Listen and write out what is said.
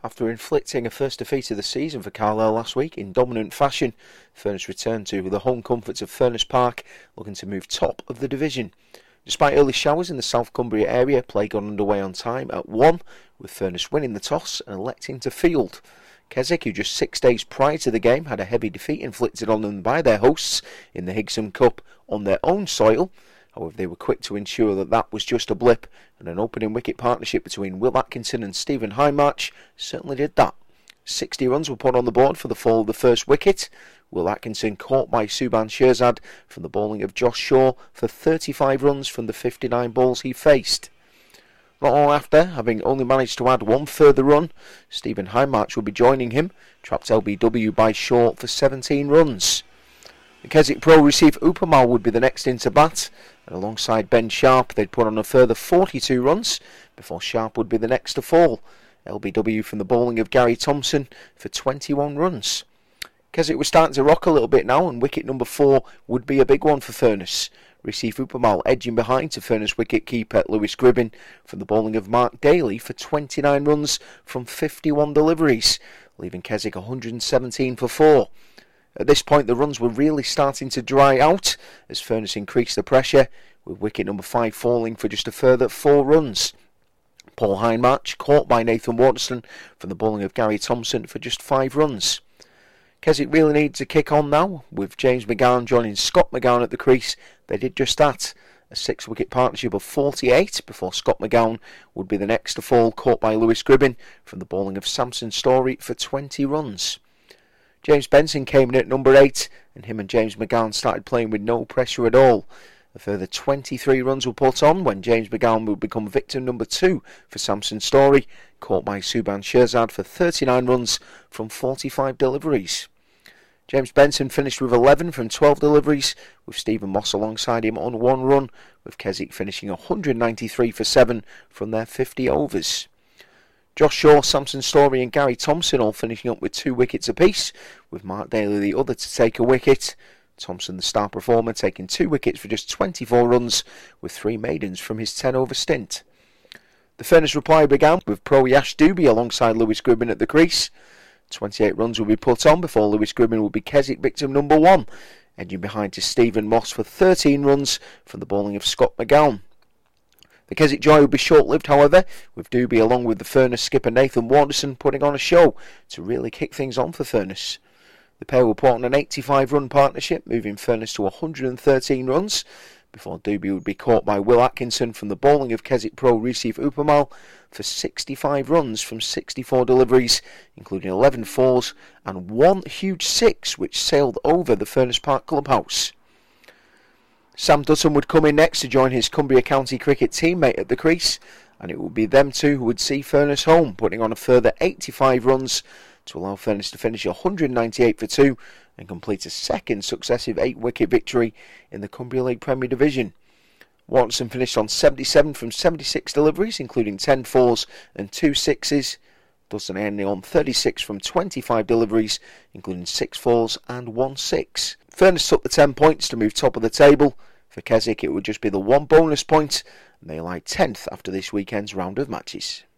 After inflicting a first defeat of the season for Carlisle last week in dominant fashion, Furness returned to the home comforts of Furness Park, looking to move top of the division. Despite early showers in the South Cumbria area, play got underway on time at 1, with Furness winning the toss and electing to field. Keswick, who just 6 days prior to the game had a heavy defeat inflicted on them by their hosts in the Higson Cup on their own soil. However, they were quick to ensure that that was just a blip, and an opening wicket partnership between Will Atkinson and Stephen Highmarch certainly did that. 60 runs were put on the board for the fall of the first wicket. Will Atkinson caught by Subhan Shirzad from the bowling of Josh Shaw for 35 runs from the 59 balls he faced. Not long after, having only managed to add one further run, Stephen Highmarch will be joining him, trapped LBW by Shaw for 17 runs. The Keswick Pro receive Upamal would be the next into bat, and alongside Ben Sharp they'd put on a further 42 runs before Sharp would be the next to fall. LBW from the bowling of Gary Thompson for 21 runs. Keswick was starting to rock a little bit now, and wicket number 4 would be a big one for Furness. Receive Upamal edging behind to Furness wicket keeper Lewis Gribbin from the bowling of Mark Daly for 29 runs from 51 deliveries, leaving Keswick 117 for 4. At this point the runs were really starting to dry out as Furness increased the pressure, with wicket number 5 falling for just a further 4 runs. Paul Highmarch caught by Nathan Waterston from the bowling of Gary Thompson for just 5 runs. Keswick really needs to kick on now, with James McGowan joining Scott McGowan at the crease. They did just that, a 6-wicket partnership of 48 before Scott McGowan would be the next to fall, caught by Lewis Gribbin from the bowling of Samson Story for 20 runs. James Benson came in at number 8, and him and James McGowan started playing with no pressure at all. A further 23 runs were put on when James McGowan would become victim number 2 for Samson Story, caught by Subhan Shirzad for 39 runs from 45 deliveries. James Benson finished with 11 from 12 deliveries, with Stephen Moss alongside him on 1 run, with Keswick finishing 193 for 7 from their 50 overs. Josh Shaw, Samson Story and Gary Thompson all finishing up with 2 wickets apiece, with Mark Daly the other to take a wicket. Thompson, the star performer, taking 2 wickets for just 24 runs, with 3 maidens from his 10-over stint. The Furness reply began with pro Yash Dubey alongside Lewis Gribbin at the crease. 28 runs will be put on before Lewis Gribbin will be Keswick victim number 1, edging behind to Stephen Moss for 13 runs from the bowling of Scott McGowan. The Keswick joy will be short-lived, however, with Dubey along with the Furness skipper Nathan Waterson putting on a show to really kick things on for Furness. The pair will put on an 85-run partnership, moving Furness to 113 runs, before Dubey would be caught by Will Atkinson from the bowling of Keswick Pro Receive Upamal for 65 runs from 64 deliveries, including 11 fours and 1 huge 6 which sailed over the Furness Park clubhouse. Sam Dutton would come in next to join his Cumbria County cricket teammate at the crease, and it would be them two who would see Furness home, putting on a further 85 runs to allow Furness to finish 198 for 2 and complete a second successive 8-wicket victory in the Cumbria League Premier Division. Watson finished on 77 from 76 deliveries, including 10 fours and 2 sixes. Dutton ending on 36 from 25 deliveries, including 6 fours and 1 6. Furness took the 10 points to move top of the table. For Keswick, it would just be the 1 bonus point, and they lie 10th after this weekend's round of matches.